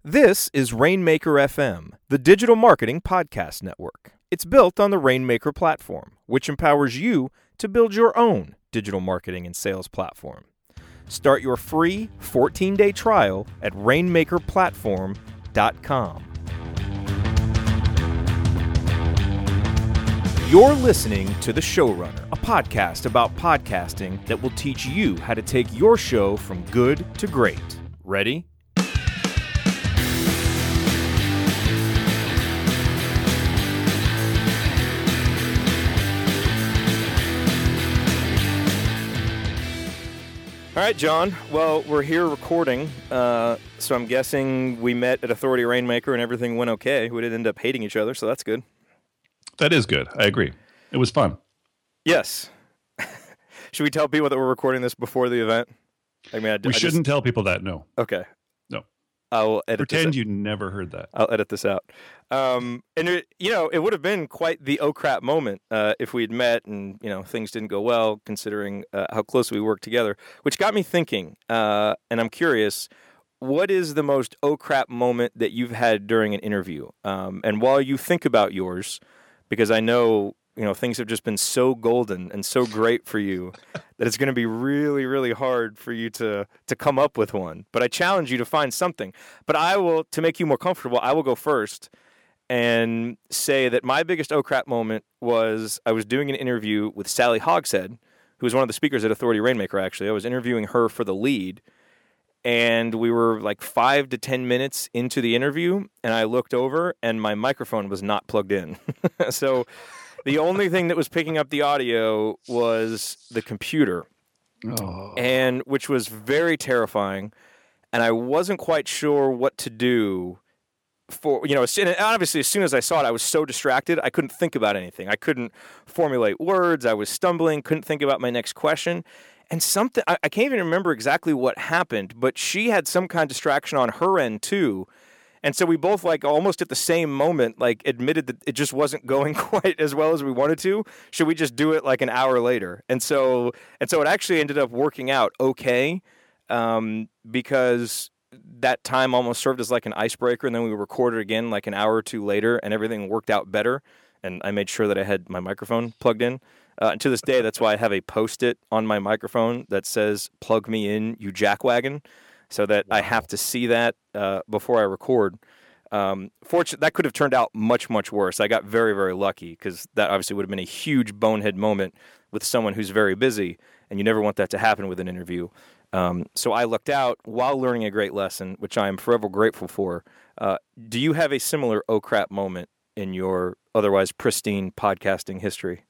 This is Rainmaker FM, the digital marketing podcast network. It's built on the Rainmaker platform, which empowers you to build your own digital marketing and sales platform. Start your free 14-day trial at rainmakerplatform.com. You're listening to The Showrunner, a podcast about podcasting that will teach you how to take your show from good to great. Ready? All right, John. Well, we're here recording, so I'm guessing we met at Authority Rainmaker and everything went okay. We didn't end up hating each other, so that's good. That is good. I agree. It was fun. Yes. Should we tell people that we're recording this before the event? We shouldn't tell people that, no. Okay. No. I'll edit Pretend you never heard that. I'll edit this out. And it would have been quite the oh crap moment if we'd met and, things didn't go well, considering how closely we worked together, which got me thinking, and I'm curious, what is the most oh crap moment that you've had during an interview? And while you think about yours, because I know, things have just been so golden and so great for you that it's going to be really, really hard for you to come up with one. But I challenge you to find something. But to make you more comfortable, I will go first and say that my biggest oh crap moment was I was doing an interview with Sally Hogshead, who was one of the speakers at Authority Rainmaker, actually. I was interviewing her for the lead. And we were like 5 to 10 minutes into the interview, and I looked over, and my microphone was not plugged in. So the only thing that was picking up the audio was the computer, and which was very terrifying. And I wasn't quite sure what to do. Obviously, as soon as I saw it, I was so distracted, I couldn't think about anything. I couldn't formulate words. I was stumbling, couldn't think about my next question. And I can't even remember exactly what happened, but she had some kind of distraction on her end too. And so we both almost at the same moment, admitted that it just wasn't going quite as well as we wanted to. Should we just do it an hour later? And so it actually ended up working out okay, because that time almost served as an icebreaker. And then we recorded again an hour or two later and everything worked out better. And I made sure that I had my microphone plugged in. And to this day, that's why I have a Post-it on my microphone that says, "Plug me in, you jackwagon," so that I have to see that before I record. Fortunately, that could have turned out much, much worse. I got very, very lucky because that obviously would have been a huge bonehead moment with someone who's very busy, and you never want that to happen with an interview. So I lucked out while learning a great lesson, which I am forever grateful for. Do you have a similar oh crap moment in your otherwise pristine podcasting history?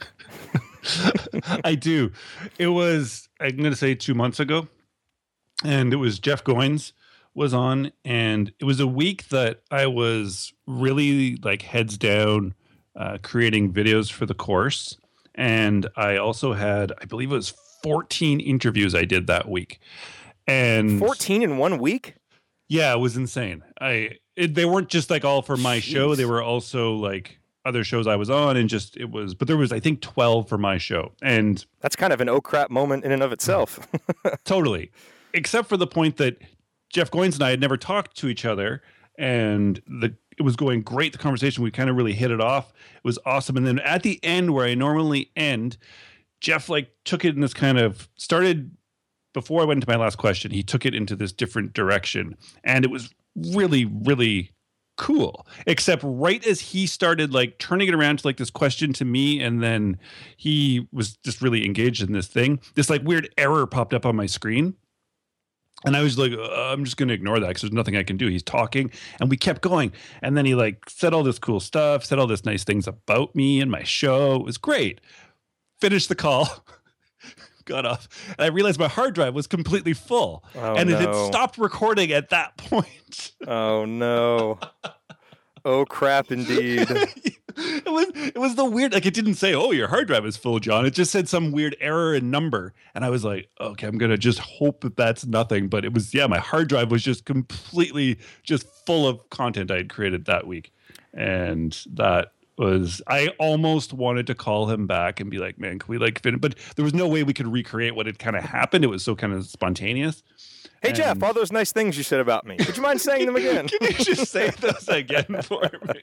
I do. It was, I'm going to say 2 months ago, and it was Jeff Goins was on, and it was a week that I was really heads down creating videos for the course. And I also had, I believe it was 14 interviews I did that week. And 14 in 1 week? Yeah, it was insane. They weren't just all for my show. They were also other shows I was on, and but there was, I think, 12 for my show. And that's kind of an oh crap moment in and of itself. Totally. Except for the point that Jeff Goins and I had never talked to each other, and it was going great. The conversation, we kind of really hit it off. It was awesome. And then at the end, where I normally end, Jeff took it in this kind of started before I went into my last question. He took it into this different direction, and it was really, really cool. Except right as he started turning it around to this question to me, and then he was just really engaged in this thing, this weird error popped up on my screen. And I was I'm just going to ignore that because there's nothing I can do. He's talking, and we kept going. And then he said all this cool stuff, said all this nice things about me and my show. It was great. Finished the call, got off, and I realized my hard drive was completely full. It had stopped recording at that point. Oh, no. Oh, crap, indeed. It was the weird, it didn't say, "Oh, your hard drive is full, John." It just said some weird error in number. And I was like, okay, I'm going to just hope that that's nothing. But it was, my hard drive was just completely just full of content I had created that week. And that I almost wanted to call him back and be like, man, can we like fit it? But there was no way we could recreate what had kind of happened. It was so kind of spontaneous. Hey, Jeff, all those nice things you said about me, would you mind saying them again? Can you just say those again for me?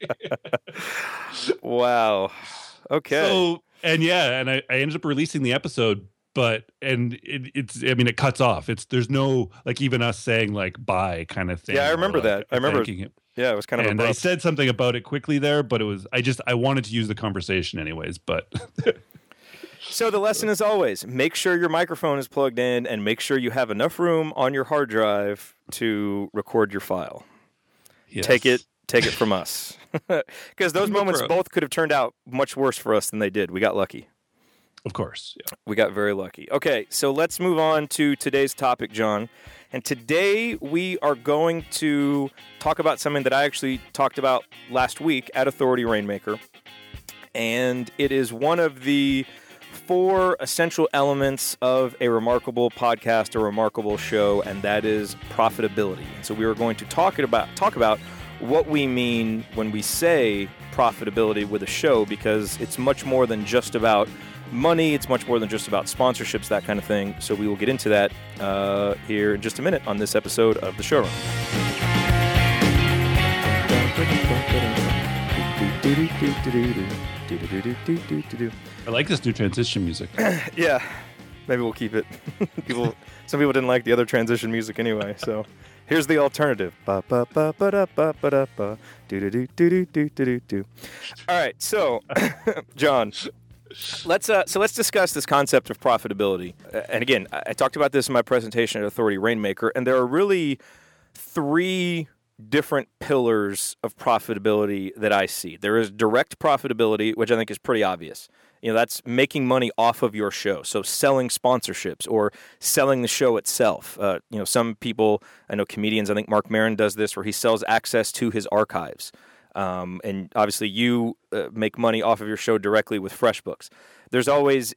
Wow. Okay. So, and I ended up releasing the episode, it cuts off. There's no, like, even us saying like bye kind of thing. Yeah, I remember that. I remember him. Yeah, it was kind of and abrupt. I said something about it quickly there, but I wanted to use the conversation anyways, but So the lesson is always make sure your microphone is plugged in and make sure you have enough room on your hard drive to record your file. yes. Take it from us. Because those moments both could have turned out much worse for us than they did. We got lucky. Of course. Yeah. We got very lucky. Okay, so let's move on to today's topic, John. And today we are going to talk about something that I actually talked about last week at Authority Rainmaker. And it is one of the 4 essential elements of a remarkable podcast, a remarkable show, and that is profitability. So we are going to talk about what we mean when we say profitability with a show, because it's much more than just about money. It's much more than just about sponsorships, that kind of thing. So we will get into that here in just a minute on this episode of The Showrun. I like this new transition music. Yeah, maybe we'll keep it. Some people didn't like the other transition music anyway, so here's the alternative. Ba ba ba ba da ba ba da ba do do do do do do do. All right, so John, let's discuss this concept of profitability. And again, I talked about this in my presentation at Authority Rainmaker, and there are really 3 different pillars of profitability that I see. There is direct profitability, which I think is pretty obvious. That's making money off of your show. So selling sponsorships or selling the show itself. Some people, I know comedians, I think Mark Maron does this, where he sells access to his archives. And obviously you make money off of your show directly with FreshBooks. There's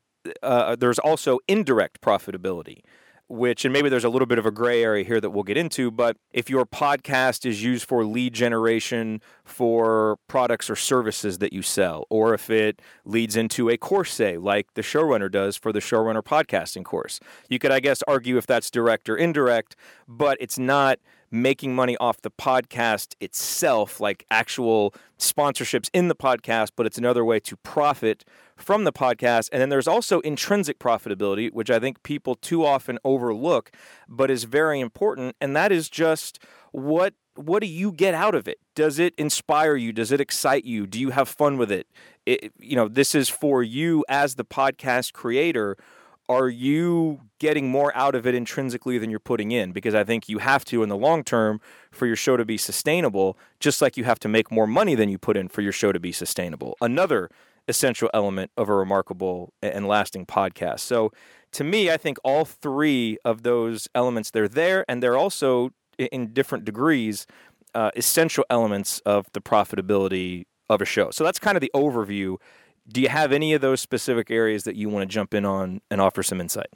also indirect profitability, which, and maybe there's a little bit of a gray area here that we'll get into, but if your podcast is used for lead generation for products or services that you sell, or if it leads into a course, say, like the Showrunner does for the Showrunner podcasting course, you could, I guess, argue if that's direct or indirect, but it's not making money off the podcast itself, like actual sponsorships in the podcast, but it's another way to profit from the podcast. And then there's also intrinsic profitability, which I think people too often overlook, but is very important. And that is just what do you get out of it? Does it inspire you? Does it excite you? Do you have fun with it? This is for you as the podcast creator. Are you getting more out of it intrinsically than you're putting in? Because I think you have to in the long term for your show to be sustainable, just like you have to make more money than you put in for your show to be sustainable. Another essential element of a remarkable and lasting podcast. So to me, I think all 3 of those elements, they're there, and they're also in different degrees essential elements of the profitability of a show. So that's kind of the overview. Do you have any of those specific areas that you want to jump in on and offer some insight?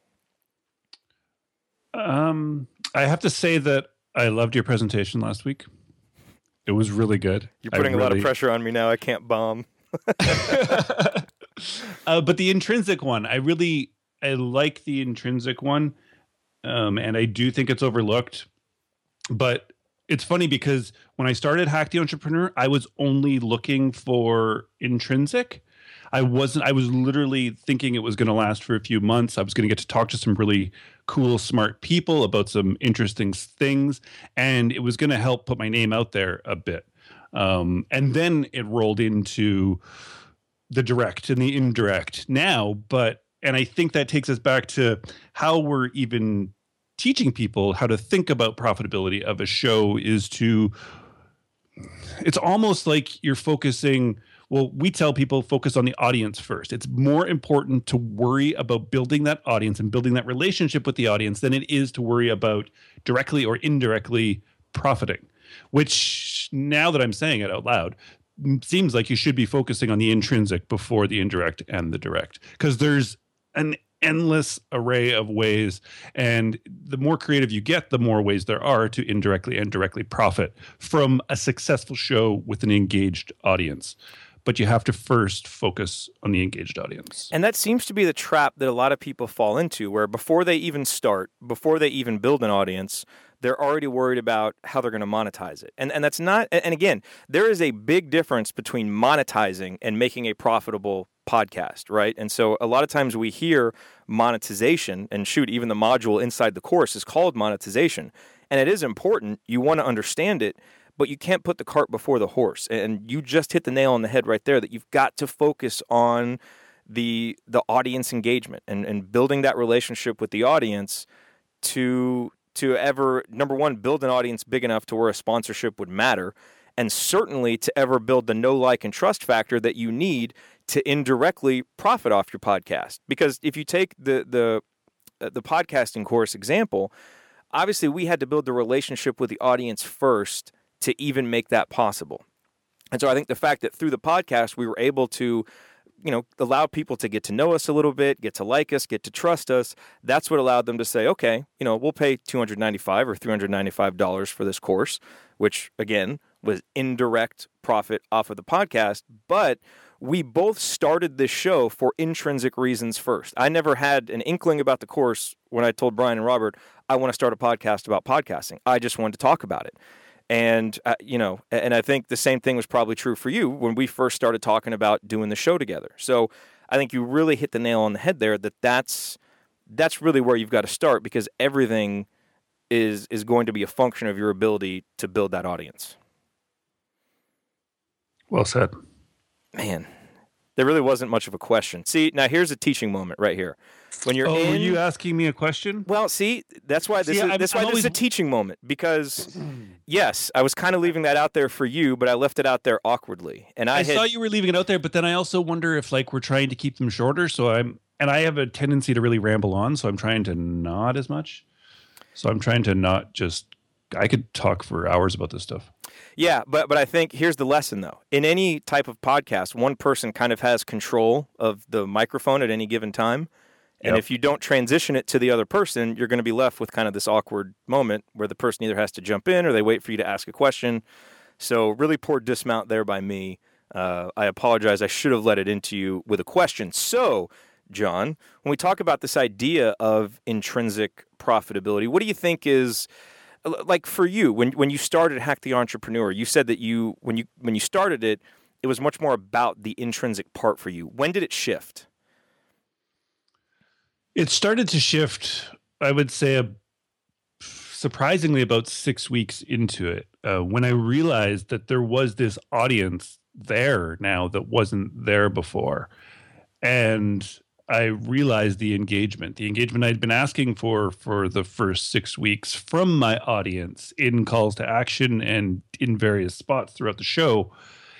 I have to say that I loved your presentation last week. It was really good. You're putting a lot of pressure on me now. I can't bomb. But the intrinsic one, I like the intrinsic one. And I do think it's overlooked. But it's funny because when I started Hack the Entrepreneur, I was only looking for intrinsic. I was literally thinking it was going to last for a few months. I was going to get to talk to some really cool, smart people about some interesting things, and it was going to help put my name out there a bit. And then it rolled into the direct and the indirect now. And I think that takes us back to how we're even teaching people how to think about profitability of a show it's almost like you're focusing. Well, we tell people focus on the audience first. It's more important to worry about building that audience and building that relationship with the audience than it is to worry about directly or indirectly profiting, which now that I'm saying it out loud, seems like you should be focusing on the intrinsic before the indirect and the direct, because there's an endless array of ways, and the more creative you get, the more ways there are to indirectly and directly profit from a successful show with an engaged audience. but you have to first focus on the engaged audience. And that seems to be the trap that a lot of people fall into, where before they even start, before they even build an audience, they're already worried about how they're going to monetize it. And that's not, and again, there is a big difference between monetizing and making a profitable podcast, right? And so a lot of times we hear monetization, and shoot, even the module inside the course is called monetization. And it is important. You want to understand it, but you can't put the cart before the horse. And you just hit the nail on the head right there, that you've got to focus on the audience engagement and building that relationship with the audience to ever, number one, build an audience big enough to where a sponsorship would matter, and certainly to ever build the know, like, and trust factor that you need to indirectly profit off your podcast. Because if you take the podcasting course example, obviously we had to build the relationship with the audience first to even make that possible. And so I think the fact that through the podcast we were able to, allow people to get to know us a little bit, get to like us, get to trust us, that's what allowed them to say, okay, we'll pay $295 or $395 for this course, which again was indirect profit off of the podcast. But we both started this show for intrinsic reasons first. I never had an inkling about the course when I told Brian and Robert, I want to start a podcast about podcasting. I just wanted to talk about it. And, and I think the same thing was probably true for you when we first started talking about doing the show together. So I think you really hit the nail on the head there, that's really where you've got to start, because everything is going to be a function of your ability to build that audience. Well said. Man, there really wasn't much of a question. See, now here's a teaching moment right here. When you're were you asking me a question? Well, see, that's why this is a teaching moment, because yes, I was kind of leaving that out there for you, but I left it out there awkwardly. And I saw you were leaving it out there, but then I also wonder if we're trying to keep them shorter. So I have a tendency to really ramble on, so I'm trying to not as much. So I'm trying to not just, I could talk for hours about this stuff. Yeah, but I think here's the lesson, though. In any type of podcast, one person kind of has control of the microphone at any given time. And if you don't transition it to the other person, you're going to be left with kind of this awkward moment where the person either has to jump in or they wait for you to ask a question. So really poor dismount there by me. I apologize. I should have let it into you with a question. So, John, when we talk about this idea of intrinsic profitability, what do you think is, like, for you, when you started Hack the Entrepreneur, you said that when you started it, it was much more about the intrinsic part for you. When did it shift? It started to shift, I would say, surprisingly about 6 weeks into it, when I realized that there was this audience there now that wasn't there before. And I realized the engagement I'd been asking for the first 6 weeks from my audience in calls to action and in various spots throughout the show.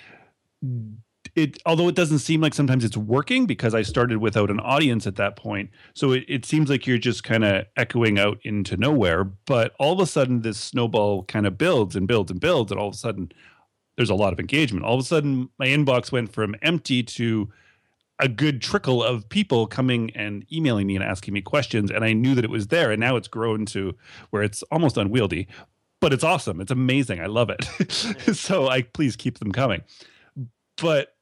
Although it doesn't seem like sometimes it's working, because I started without an audience at that point. So it seems like you're just kind of echoing out into nowhere. But all of a sudden, this snowball kind of builds and builds and builds. And all of a sudden, there's a lot of engagement. All of a sudden, my inbox went from empty to a good trickle of people coming and emailing me and asking me questions. And I knew that it was there. And now it's grown to where it's almost unwieldy. But it's awesome. It's amazing. I love it. So please keep them coming. But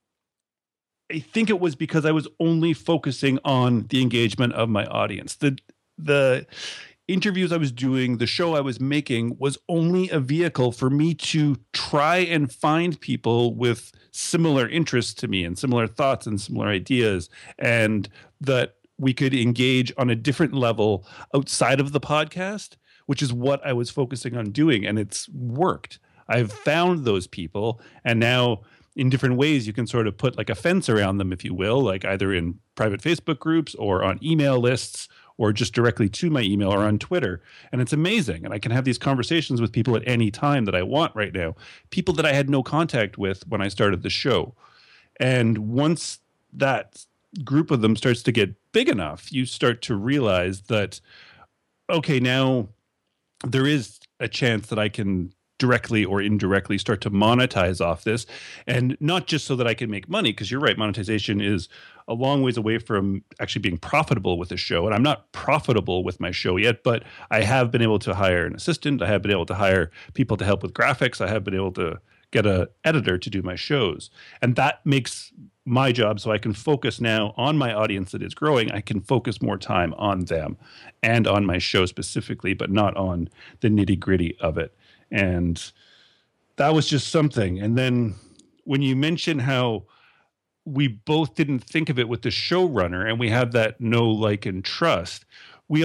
I think it was because I was only focusing on the engagement of my audience. The interviews I was doing, the show I was making, was only a vehicle for me to try and find people with similar interests to me and similar thoughts and similar ideas, and that we could engage on a different level outside of the podcast, which is what I was focusing on doing. And it's worked. I've found those people, and now in different ways, you can sort of put like a fence around them, if you will, like either in private Facebook groups or on email lists or just directly to my email or on Twitter. And it's amazing. And I can have these conversations with people at any time that I want right now, people that I had no contact with when I started the show. And once that group of them starts to get big enough, you start to realize that, okay, now there is a chance that I can directly or indirectly start to monetize off this, and not just so that I can make money, because you're right, monetization is a long ways away from actually being profitable with the show. And I'm not profitable with my show yet, but I have been able to hire an assistant. I have been able to hire people to help with graphics. I have been able to get a editor to do my shows. And that makes my job, so I can focus now on my audience that is growing. I can focus more time on them and on my show specifically, but not on the nitty-gritty of it. And that was just something. And then when you mention how we both didn't think of it with the showrunner, and we have that know, like, and trust, we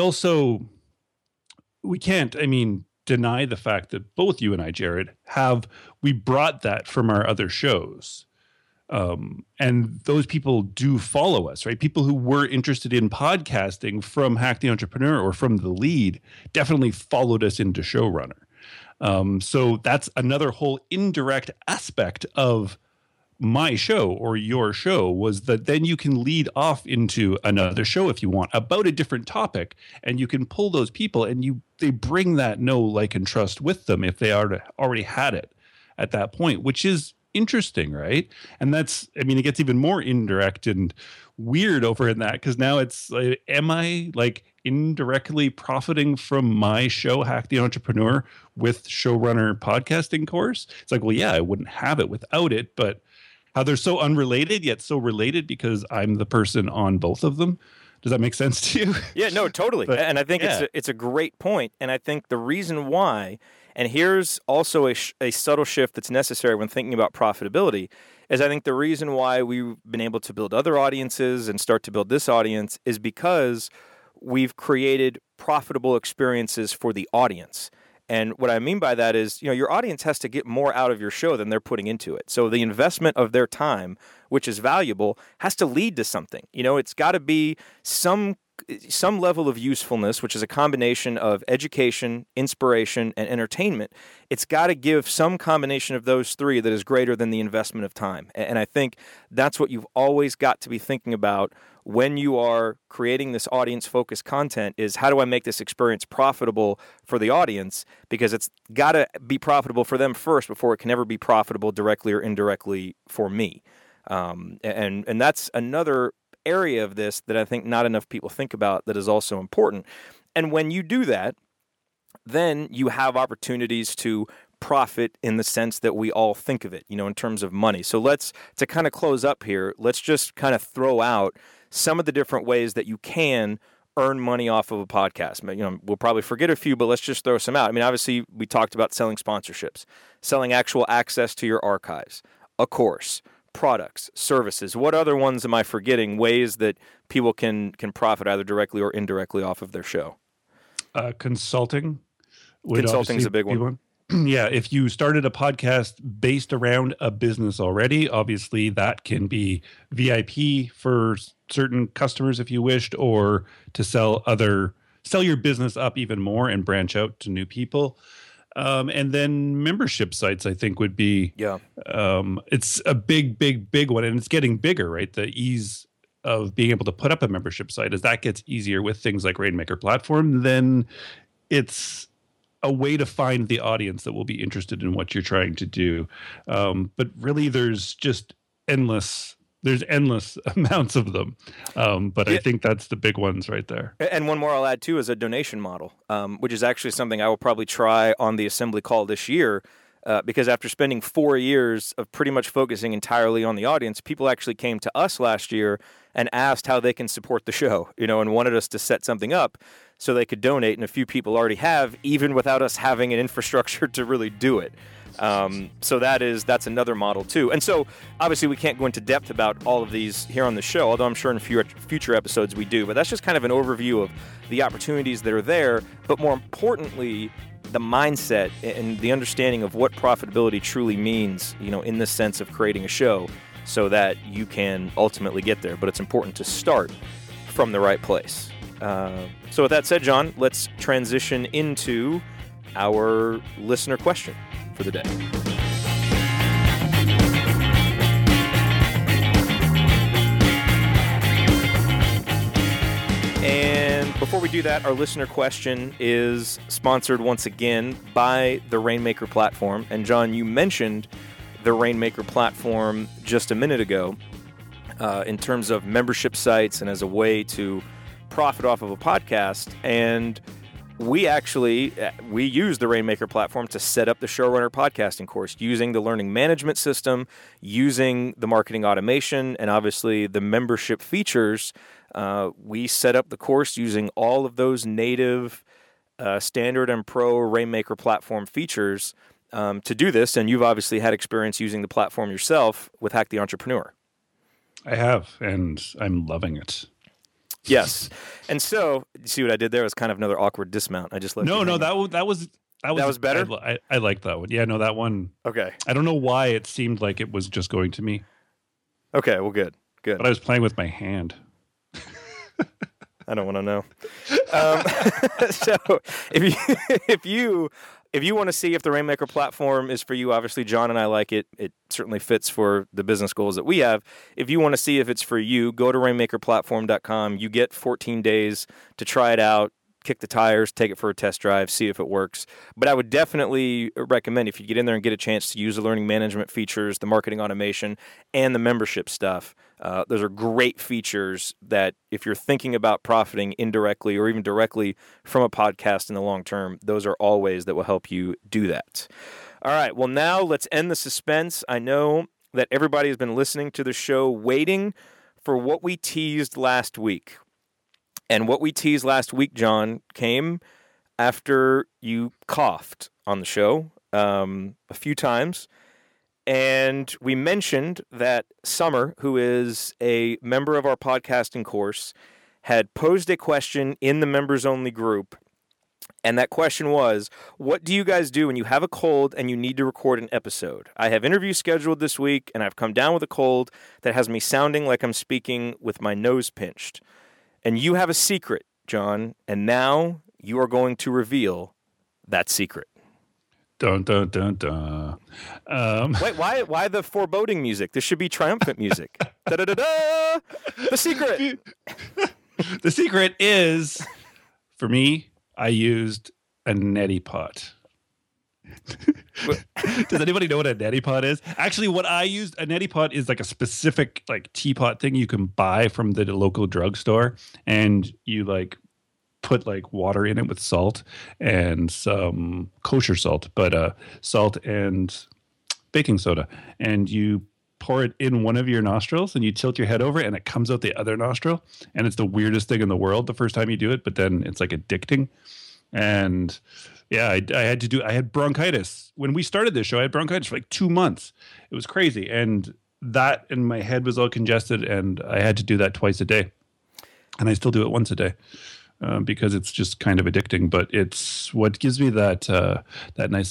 can't, deny the fact that both you and I, Jared, we brought that from our other shows. And those people do follow us, right? People who were interested in podcasting from Hack the Entrepreneur or from The Lead definitely followed us into showrunner. So that's another whole indirect aspect of my show or your show, was that then you can lead off into another show if you want about a different topic, and you can pull those people and they bring that know, like, and trust with them if they already had it at that point, which is interesting, right? And that's, it gets even more indirect and weird over in that, because now it's like, am I like indirectly profiting from my show, Hack the Entrepreneur, with Showrunner Podcasting Course? It's like, well, yeah, I wouldn't have it without it, but how they're so unrelated yet so related because I'm the person on both of them. Does that make sense to you? Yeah, no, totally. And I think it's a great point. And I think the reason why, and here's also a subtle shift that's necessary when thinking about profitability, is I think the reason why we've been able to build other audiences and start to build this audience is because we've created profitable experiences for the audience. And what I mean by that is, your audience has to get more out of your show than they're putting into it. So the investment of their time, which is valuable, has to lead to something. It's got to be some level of usefulness, which is a combination of education, inspiration, and entertainment. It's got to give some combination of those three that is greater than the investment of time. And I think that's what you've always got to be thinking about when you are creating this audience-focused content, is how do I make this experience profitable for the audience? Because it's got to be profitable for them first before it can ever be profitable directly or indirectly for me. And that's another area of this that I think not enough people think about that is also important. And when you do that, then you have opportunities to profit in the sense that we all think of it, in terms of money. So to kind of close up here, let's just kind of throw out some of the different ways that you can earn money off of a podcast. We'll probably forget a few, but let's just throw some out. Obviously, we talked about selling sponsorships, selling actual access to your archives, a course, products, services. What other ones am I forgetting? Ways that people can profit either directly or indirectly off of their show? Consulting. Consulting is a big one. Yeah, if you started a podcast based around a business already, obviously that can be VIP for certain customers if you wished, or to sell your business up even more and branch out to new people. And then membership sites, I think, would be, it's a big one, and it's getting bigger, right? The ease of being able to put up a membership site, as that gets easier with things like Rainmaker Platform, then it's a way to find the audience that will be interested in what you're trying to do. But really, there's endless amounts of them. But I think that's the big ones right there. And one more I'll add too is a donation model, which is actually something I will probably try on the assembly call this year. Because after spending 4 years of pretty much focusing entirely on the audience, people actually came to us last year and asked how they can support the show, and wanted us to set something up so they could donate. And a few people already have, even without us having an infrastructure to really do it. So that's another model too. And so obviously we can't go into depth about all of these here on the show, although I'm sure in future episodes we do. But that's just kind of an overview of the opportunities that are there. But more importantly, the mindset and the understanding of what profitability truly means, in the sense of creating a show so that you can ultimately get there. But it's important to start from the right place. So with that said, John, let's transition into our listener question for the day. And before we do that, our listener question is sponsored once again by the Rainmaker Platform. And John, you mentioned the Rainmaker Platform just a minute ago in terms of membership sites and as a way to profit off of a podcast. And we use the Rainmaker platform to set up the Showrunner podcasting course using the learning management system, using the marketing automation, and obviously the membership features. We set up the course using all of those native standard and pro Rainmaker platform features to do this. And you've obviously had experience using the platform yourself with Hack the Entrepreneur. I have, and I'm loving it. Yes. And so, you see what I did there? It was kind of another awkward dismount. I just left that was better? I like that one. Yeah, no, that one. Okay. I don't know why it seemed like it was just going to me. Okay, well, good. But I was playing with my hand. I don't want to know. So if you want to see if the Rainmaker platform is for you, obviously John and I like it. It certainly fits for the business goals that we have. If you want to see if it's for you, go to rainmakerplatform.com. You get 14 days to try it out, kick the tires, take it for a test drive, see if it works. But I would definitely recommend if you get in there and get a chance to use the learning management features, the marketing automation, and the membership stuff. Those are great features that if you're thinking about profiting indirectly or even directly from a podcast in the long term, those are all ways that will help you do that. All right, well, now let's end the suspense. I know that everybody has been listening to the show waiting for what we teased last week. And what we teased last week, John, came after you coughed on the show a few times. And we mentioned that Summer, who is a member of our podcasting course, had posed a question in the members-only group. And that question was, what do you guys do when you have a cold and you need to record an episode? I have interviews scheduled this week, and I've come down with a cold that has me sounding like I'm speaking with my nose pinched. And you have a secret, John, and now you are going to reveal that secret. Dun, dun, dun, dun. Wait, why the foreboding music? This should be triumphant music. Da-da-da-da! The secret! The secret is, for me, I used a neti pot. Does anybody know what a neti pot is? Actually, what I used, a neti pot is like a specific like teapot thing you can buy from the local drugstore, and you like put like water in it with salt and some kosher salt, but salt and baking soda, and you pour it in one of your nostrils and you tilt your head over and it comes out the other nostril, and it's the weirdest thing in the world the first time you do it, but then it's like addicting. And yeah, I had bronchitis when we started this show. I had bronchitis for like 2 months. It was crazy, and my head was all congested, and I had to do that twice a day, and I still do it once a day. Because it's just kind of addicting, but it's what gives me that nice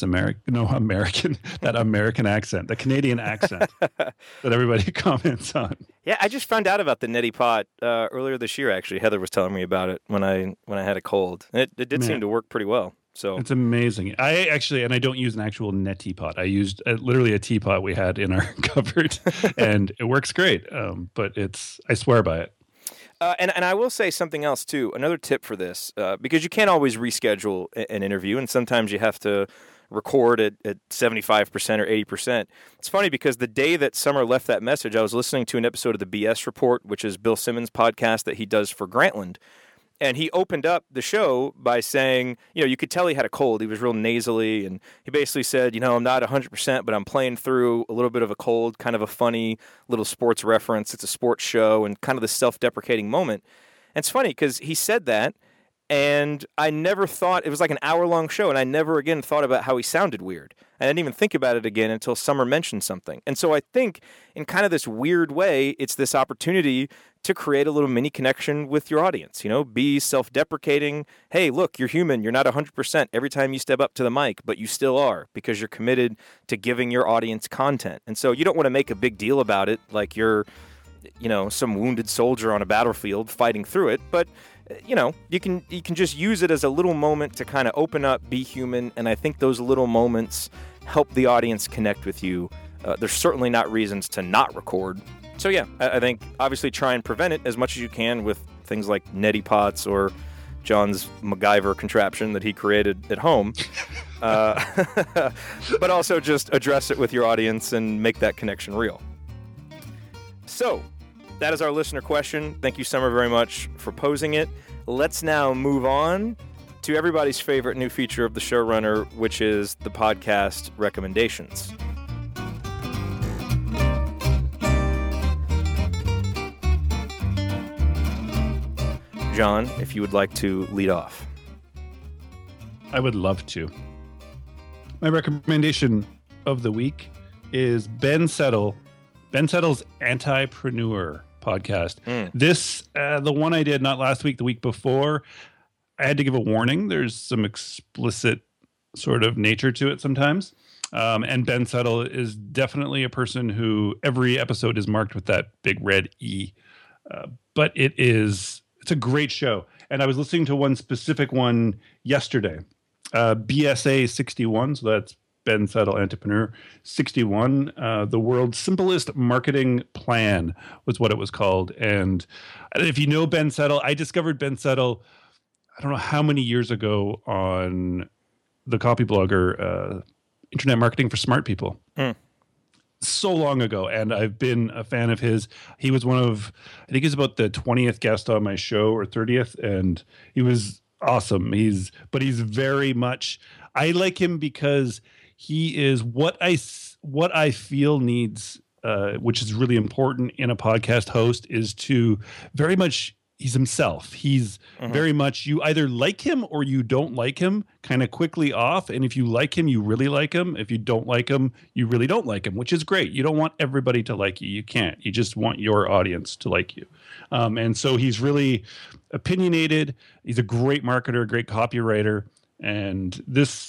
that American accent, the Canadian accent that everybody comments on. Yeah, I just found out about the neti pot earlier this year. Actually, Heather was telling me about it when I had a cold. It did seem to work pretty well. So it's amazing. I don't use an actual neti pot. I used literally a teapot we had in our cupboard, and it works great. But I swear by it. And I will say something else, too. Another tip for this, because you can't always reschedule an interview, and sometimes you have to record at 75% or 80%. It's funny because the day that Summer left that message, I was listening to an episode of the BS Report, which is Bill Simmons' podcast that he does for Grantland. And he opened up the show by saying, you could tell he had a cold. He was real nasally. And he basically said, I'm not 100%, but I'm playing through a little bit of a cold, kind of a funny little sports reference. It's a sports show and kind of the self-deprecating moment. And it's funny because he said that, and I never thought, it was like an hour-long show, and I never again thought about how he sounded weird. I didn't even think about it again until Summer mentioned something. And so I think in kind of this weird way, it's this opportunity to create a little mini connection with your audience. Be self-deprecating. Hey, look, you're human. You're not 100% every time you step up to the mic, but you still are because you're committed to giving your audience content. And so you don't want to make a big deal about it like you're, some wounded soldier on a battlefield fighting through it. But you can just use it as a little moment to kind of open up, be human, and I think those little moments help the audience connect with you. There's certainly not reasons to not record. So yeah, I think obviously try and prevent it as much as you can with things like neti pots or John's MacGyver contraption that he created at home. But also just address it with your audience and make that connection real. So that is our listener question. Thank you, Summer, very much for posing it. Let's now move on to everybody's favorite new feature of the showrunner, which is the podcast recommendations. John, if you would like to lead off. I would love to. My recommendation of the week is Ben Settle's Antipreneur podcast. This, the one I did not last week, the week before, I had to give a warning. There's some explicit sort of nature to it sometimes. And Ben Settle is definitely a person who every episode is marked with that big red E. But it's a great show. And I was listening to one specific one yesterday, BSA 61. So that's Ben Settle Antipreneur 61. The World's Simplest Marketing Plan was what it was called. And if you know Ben Settle, I discovered Ben Settle, I don't know how many years ago on the copy blogger, Internet Marketing for Smart People. So long ago, and I've been a fan of his. He was I think he's about the 20th guest on my show or 30th, and he was awesome. He's very much, I like him because he is what I feel needs, which is really important in a podcast host, is to very much, he's himself. He's very much, you either like him or you don't like him, kind of quickly off. And if you like him, you really like him. If you don't like him, you really don't like him, which is great. You don't want everybody to like you. You can't. You just want your audience to like you. And so he's really opinionated. He's a great marketer, great copywriter. And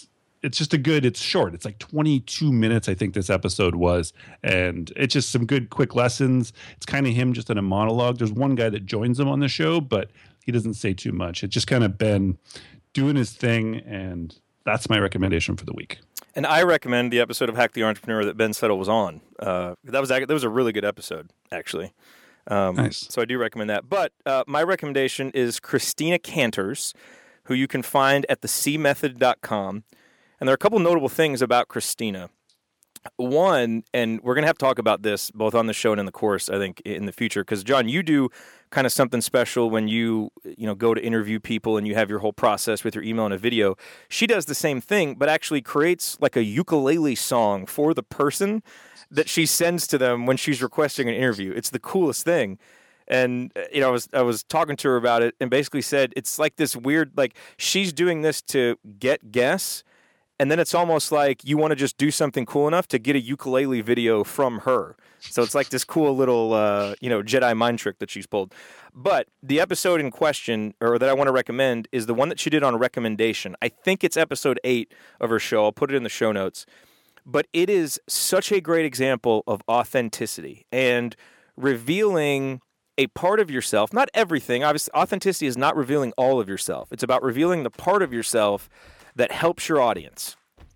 it's short. It's like 22 minutes, I think this episode was. And it's just some good quick lessons. It's kind of him just in a monologue. There's one guy that joins him on the show, but he doesn't say too much. It's just kind of Ben doing his thing. And that's my recommendation for the week. And I recommend the episode of Hack the Entrepreneur that Ben Settle was on. That was a really good episode, actually. Nice. So I do recommend that. But my recommendation is Christina Canters, who you can find at thecmethod.com. And there are a couple notable things about Christina. One, and we're going to have to talk about this both on the show and in the course, I think, in the future. Because, John, you do kind of something special when you go to interview people and you have your whole process with your email and a video. She does the same thing, but actually creates like a ukulele song for the person that she sends to them when she's requesting an interview. It's the coolest thing. And, I was talking to her about it and basically said it's like this weird, like she's doing this to get guests. And then it's almost like you want to just do something cool enough to get a ukulele video from her. So it's like this cool little, Jedi mind trick that she's pulled. But the episode in question, or that I want to recommend, is the one that she did on recommendation. I think it's episode 8 of her show. I'll put it in the show notes. But it is such a great example of authenticity and revealing a part of yourself. Not everything. Obviously, authenticity is not revealing all of yourself. It's about revealing the part of yourself that helps your audience,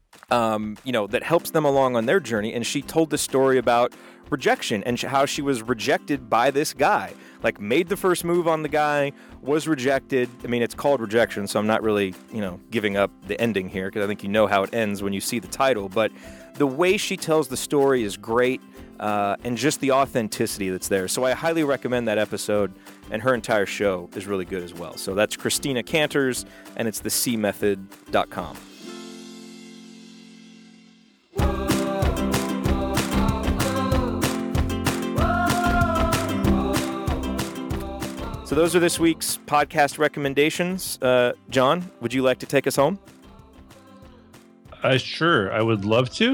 that helps them along on their journey. And she told the story about rejection and how she was rejected by this guy, like made the first move on the guy, was rejected. I mean, it's called rejection, so I'm not really, giving up the ending here because I think you know how it ends when you see the title. But the way she tells the story is great, and just the authenticity that's there. So I highly recommend that episode, and her entire show is really good as well. So that's Christina Canters, and it's thecmethod.com. So those are this week's podcast recommendations. John, would you like to take us home? Sure, I would love to.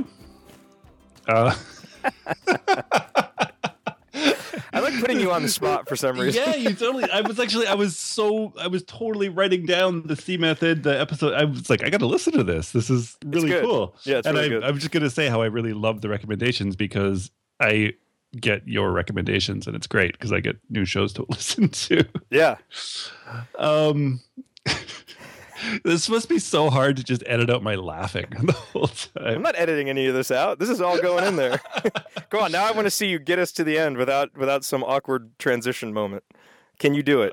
I like putting you on the spot for some reason. Yeah, you totally. I was totally writing down the C Method, the episode. I was like, I got to listen to this. This is really cool. Yeah, it's really good. I'm just going to say how I really love the recommendations because I get your recommendations and it's great because I get new shows to listen to. Yeah. This must be so hard to just edit out my laughing the whole time. I'm not editing any of this out. This is all going in there. Go on. Now I want to see you get us to the end without some awkward transition moment. Can you do it?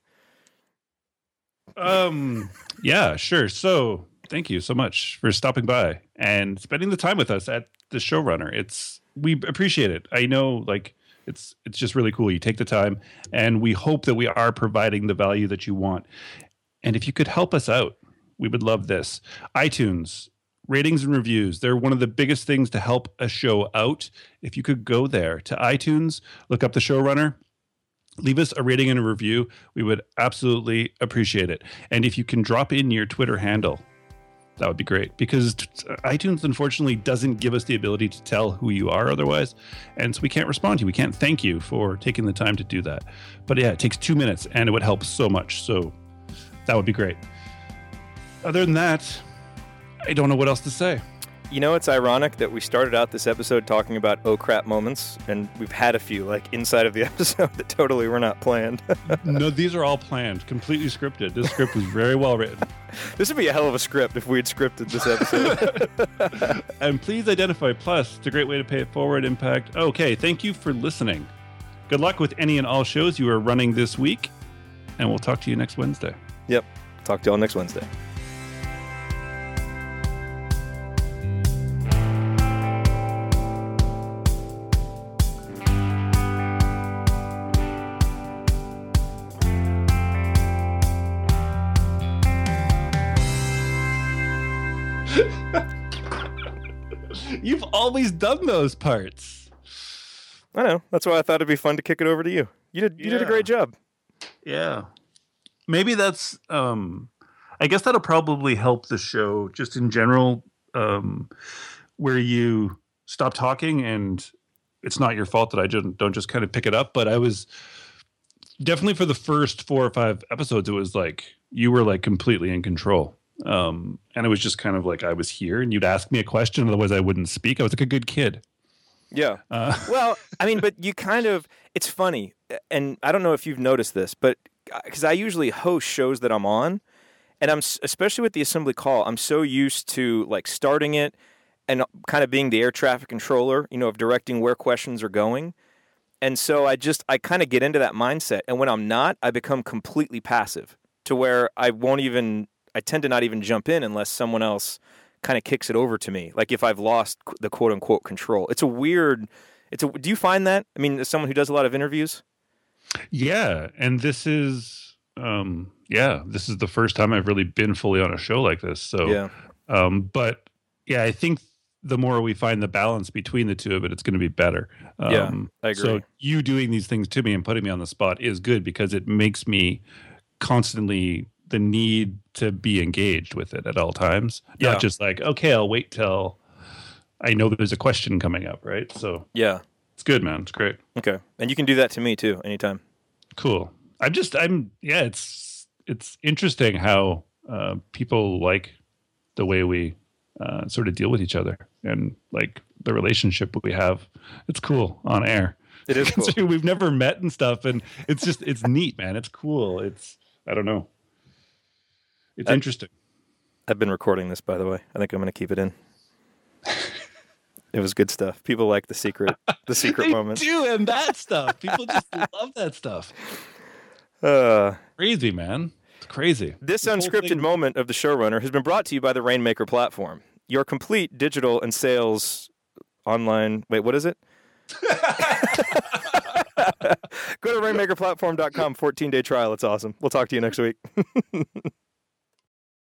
Yeah, sure. So thank you so much for stopping by and spending the time with us at the Showrunner. We appreciate it. I know, it's just really cool. You take the time, and we hope that we are providing the value that you want. And if you could help us out, we would love this. iTunes, ratings and reviews. They're one of the biggest things to help a show out. If you could go there to iTunes, look up the showrunner, leave us a rating and a review. We would absolutely appreciate it. And if you can drop in your Twitter handle, that would be great, because iTunes unfortunately doesn't give us the ability to tell who you are otherwise. And so we can't respond to you. We can't thank you for taking the time to do that. But yeah, it takes 2 minutes and it would help so much. So that would be great. Other than that, I don't know what else to say. You know, it's ironic that we started out this episode talking about oh crap moments, and we've had a few like inside of the episode that totally were not planned. No, these are all planned, completely scripted. This script was very well written. This would be a hell of a script if we had scripted this episode. And please identify Plus. It's a great way to pay it forward. Impact. Okay, thank you for listening. Good luck with any and all shows you are running this week, and we'll talk to you next Wednesday. Yep. Talk to y'all next Wednesday. You've always done those parts. I know. That's why I thought it'd be fun to kick it over to you. You did a great job. Yeah. Maybe that's I guess that'll probably help the show just in general, where you stop talking and it's not your fault that I don't just kind of pick it up. But I was definitely, for the first 4 or 5 episodes, it was like you were like completely in control. And it was just kind of like I was here and you'd ask me a question, otherwise I wouldn't speak. I was like a good kid. Yeah. Well, I mean, but you kind of, it's funny. And I don't know if you've noticed this, but because I usually host shows that I'm on, and I'm, especially with the Assembly Call, I'm so used to like starting it and kind of being the air traffic controller, you know, of directing where questions are going. And so I kind of get into that mindset. And when I'm not, I become completely passive to where I tend to not even jump in unless someone else kind of kicks it over to me. Like if I've lost the quote unquote control. Do you find that? I mean, as someone who does a lot of interviews? Yeah. And this is the first time I've really been fully on a show like this. So, yeah. But yeah, I think the more we find the balance between the two of it, it's going to be better. Yeah, I agree. So you doing these things to me and putting me on the spot is good, because it makes me constantly the need to be engaged with it at all times. Yeah. Not just like, okay, I'll wait till I know there's a question coming up, right? So yeah, it's good, man. It's great. Okay. And you can do that to me too, anytime. Cool. It's interesting how people like the way we sort of deal with each other and like the relationship we have. It's cool on air. It is cool. We've never met and stuff, and it's neat, man. It's cool. I don't know. It's interesting. I've been recording this, by the way. I think I'm going to keep it in. It was good stuff. People like the secret moments. They do, and that stuff. People just love that stuff. Crazy, man. It's crazy. This unscripted moment of the showrunner has been brought to you by the Rainmaker platform. Your complete digital and sales online. Wait, what is it? Go to rainmakerplatform.com, 14-day trial. It's awesome. We'll talk to you next week.